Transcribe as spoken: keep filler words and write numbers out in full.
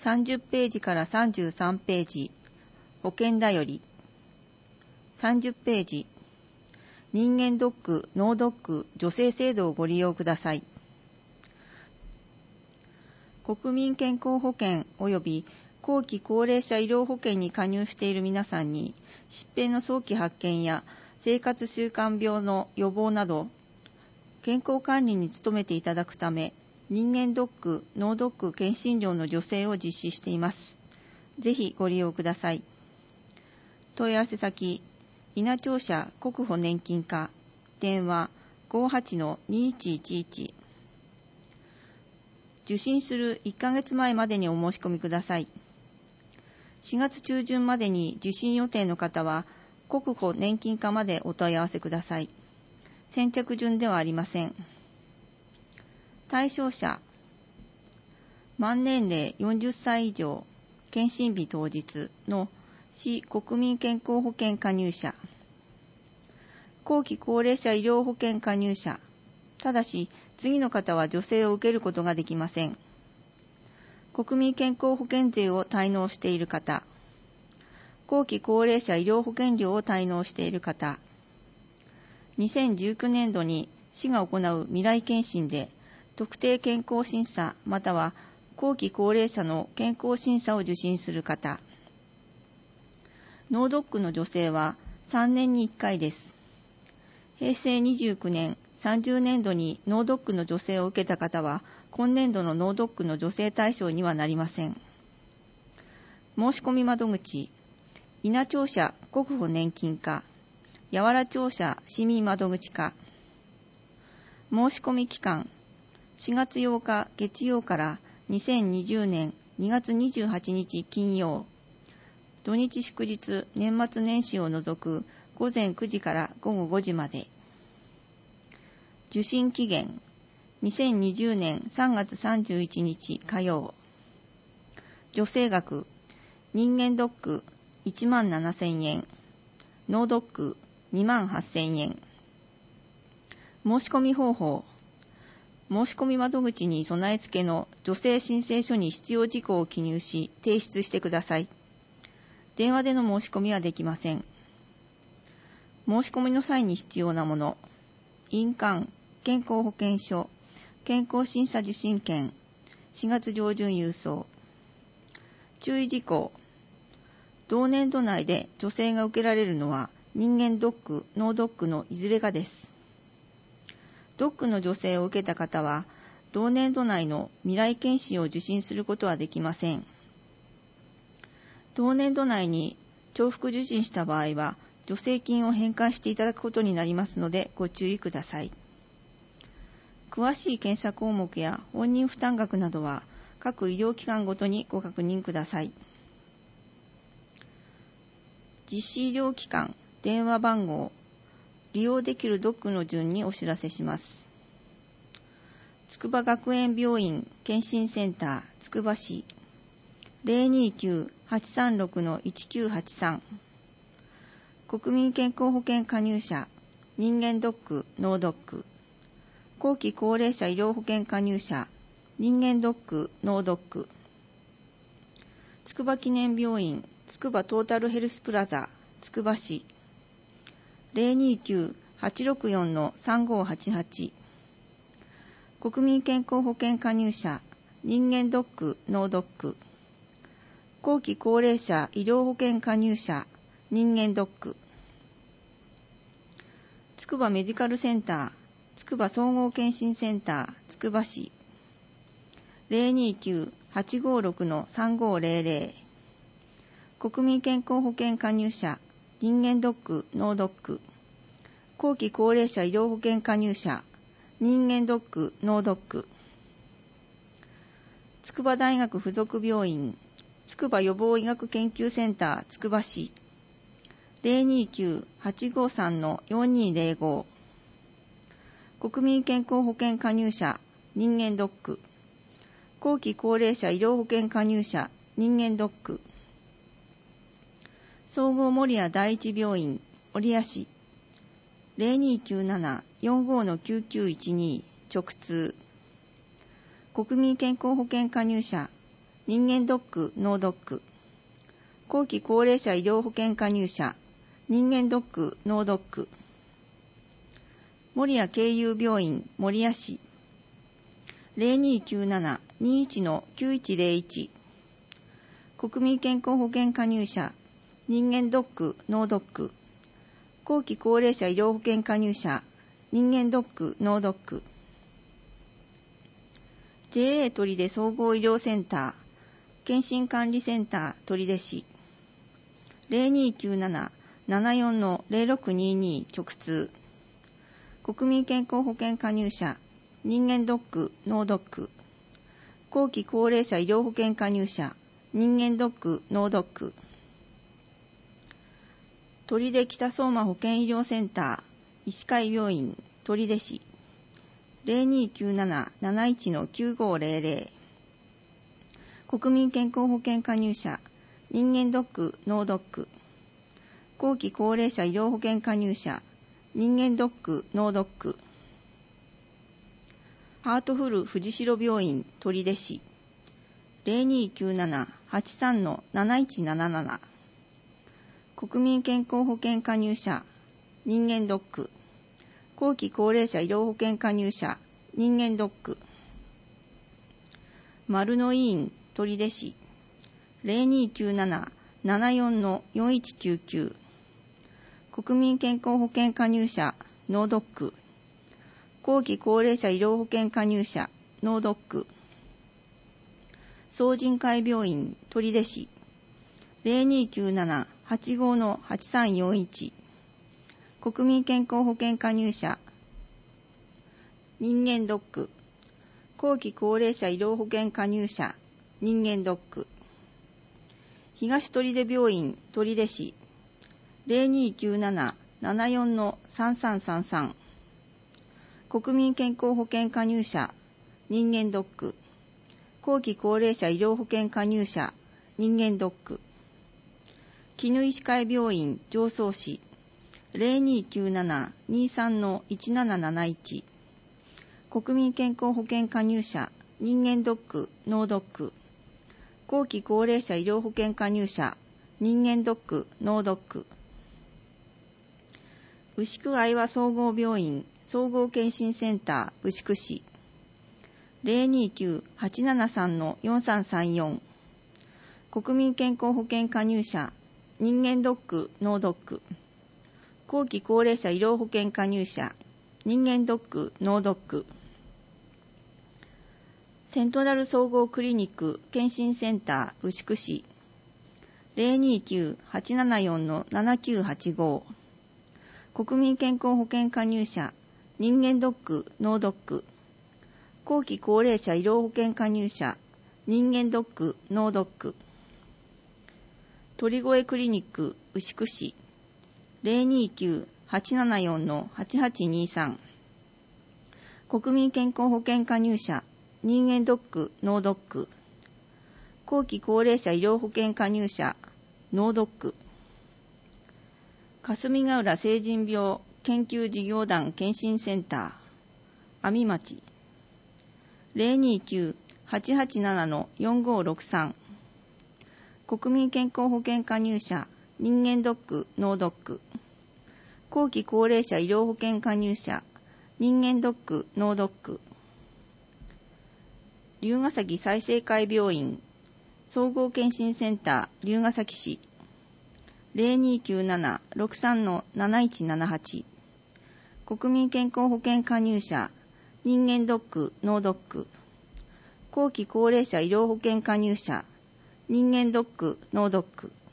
さんじゅっページからさんじゅうさんページ、保険だより。さんじゅっページ、人間ドック、脳ドック、助成制度をご利用ください。国民健康保険及び後期高齢者医療保険に加入している皆さんに、疾病の早期発見や生活習慣病の予防など、健康管理に努めていただくため、人間ドック、脳ドック検診料の助成を実施しています。ぜひご利用ください。問い合わせ先、稲庁舎国保年金課、電話 ごーはちのにいちいちいち。受診するいっかげつまえまでにお申し込みください。しがつ中旬までに受診予定の方は、国保年金課までお問い合わせください。先着順ではありません。対象者、満年齢よんじゅっさい以上、検診日当日の市国民健康保険加入者、後期高齢者医療保険加入者、ただし次の方は助成を受けることができません。国民健康保険税を滞納している方、後期高齢者医療保険料を滞納している方、にせんじゅうきゅうねんどに市が行う未来検診で特定健康審査または後期高齢者の健康審査を受診する方、脳ドックの助成はさんねんにいっかいです。へいせいにじゅうきゅうねん、さんじゅうねんどに脳ドックの助成を受けた方は、今年度の脳ドックの助成対象にはなりません。申し込み窓口、稲庁舎国保年金課、八原庁舎市民窓口課。申し込み期間、しがつようか月曜からにせんにじゅうねんにがつにじゅうはちにち金曜、土日祝日、年末年始を除くごぜんくじからごごごじまで。受診期限、にせんにじゅうねんさんがつさんじゅういちにち火曜。助成額、人間ドックいちまんななせんえん、脳ドックにまんはっせんえん。申し込み方法、申し込み窓口に備え付けの助成申請書に必要事項を記入し提出してください。電話での申し込みはできません。申し込みの際に必要なもの、印鑑、健康保険証、健康審査受診券、しがつ上旬郵送。注意事項、同年度内で助成が受けられるのは人間ドック、脳ドックのいずれかです。ドックの助成を受けた方は、同年度内の未来検診を受診することはできません。同年度内に重複受診した場合は、助成金を返還していただくことになりますのでご注意ください。詳しい検査項目や本人負担額などは各医療機関ごとにご確認ください。実施医療機関、電話番号、利用できるドックの順にお知らせします。筑波学園病院検診センターつくば市 ゼロにきゅう はちさんろく のいちきゅうはちさん。国民健康保険加入者、人間ドック、脳ドック。後期高齢者医療保険加入者、人間ドック、脳ドック。筑波記念病院、筑波トータルヘルスプラザ、つくば市。ゼロにきゅう はちろくよん のさんごーはちはち。国民健康保険加入者、人間ドック、脳ドック。後期高齢者医療保険加入者、人間ドック。つくばメディカルセンター、つくば総合検診センター、つくば市。ゼロにきゅう はちごーろく のさんごーぜろぜろ。国民健康保険加入者、人間ドック、脳ドック。後期高齢者医療保険加入者、人間ドック、脳ドック。筑波大学附属病院、筑波予防医学研究センター、つくば市。ゼロにきゅう はちごーさん のよんにーぜろご。国民健康保険加入者、人間ドック。後期高齢者医療保険加入者、人間ドック。総合守谷第一病院、守谷市。ゼロにきゅうなな よんごー のきゅうきゅういちに直通。国民健康保険加入者、 人間ドック、脳ドック。後期高齢者医療保険加入者、人間ドック、脳ドック。守谷経由病院、守谷市。ゼロにきゅうなな にいち きゅういちゼロいち。国民健康保険加入者、人間ドック、脳ドック。後期高齢者医療保険加入者、人間ドック、脳ドック。ジェーエー 取手総合医療センター、検診管理センター取手市。ゼロにきゅうなな ななよん ゼロろくにに 直通。国民健康保険加入者、人間ドック、脳ドック。後期高齢者医療保険加入者、人間ドック、脳ドック。取手北相馬保健医療センター、医師会病院、取手市。ゼロにきゅうなな なないち きゅうごゼロゼロ。国民健康保険加入者、人間ドック、脳ドック。後期高齢者医療保険加入者、人間ドック、脳ドック。ハートフル藤代病院、取手市。ゼロにきゅうなな はちさん なないちなななな。国民健康保険加入者、人間ドック。後期高齢者医療保険加入者、人間ドック。丸の医院、取手市。ゼロにきゅうなな ななよん よんいちきゅうきゅう。国民健康保険加入者、脳ドック。後期高齢者医療保険加入者、脳ドック。総人会病院、取手市。ゼロにきゅうなな はちご はちさんよんいち。国民健康保険加入者、人間ドック。後期高齢者医療保険加入者、人間ドック。東取手病院、取手市。ゼロにきゅうなな ななよん さんさんさんさん。国民健康保険加入者、人間ドック。後期高齢者医療保険加入者、人間ドック。絹医師会病院、常総市。ゼロにきゅうなな にさん いちなななないち。国民健康保険加入者、人間ドック、脳ドック。後期高齢者医療保険加入者、人間ドック、脳ドック。牛久愛和総合病院、総合健診センター、牛久市。ゼロにきゅう はちななさん よんさんさんよん。国民健康保険加入者、人間ドック、脳ドック。後期高齢者医療保険加入者、人間ドック、脳ドック。セントラル総合クリニック健診センター、牛久市。ゼロにきゅう はちななよん ななきゅうはちご。国民健康保険加入者、人間ドック、脳ドック。後期高齢者医療保険加入者、人間ドック、脳ドック。鳥越クリニック、牛久市。ゼロにきゅう はちななよん はちはちにさん。国民健康保険加入者、人間ドック、脳ドック。後期高齢者医療保険加入者、脳ドック。霞ヶ浦成人病研究事業団検診センター、阿見町。ゼロにきゅう はちはちなな よんごろくさん。国民健康保険加入者、人間ドック、脳ドック。後期高齢者医療保険加入者、人間ドック、脳ドック。龍ケ崎済生会病院、総合検診センター、龍ケ崎市。ゼロにきゅうなな ろくさん なないちななはち。国民健康保険加入者、人間ドック、脳ドック。後期高齢者医療保険加入者、人間ドック、脳ドック。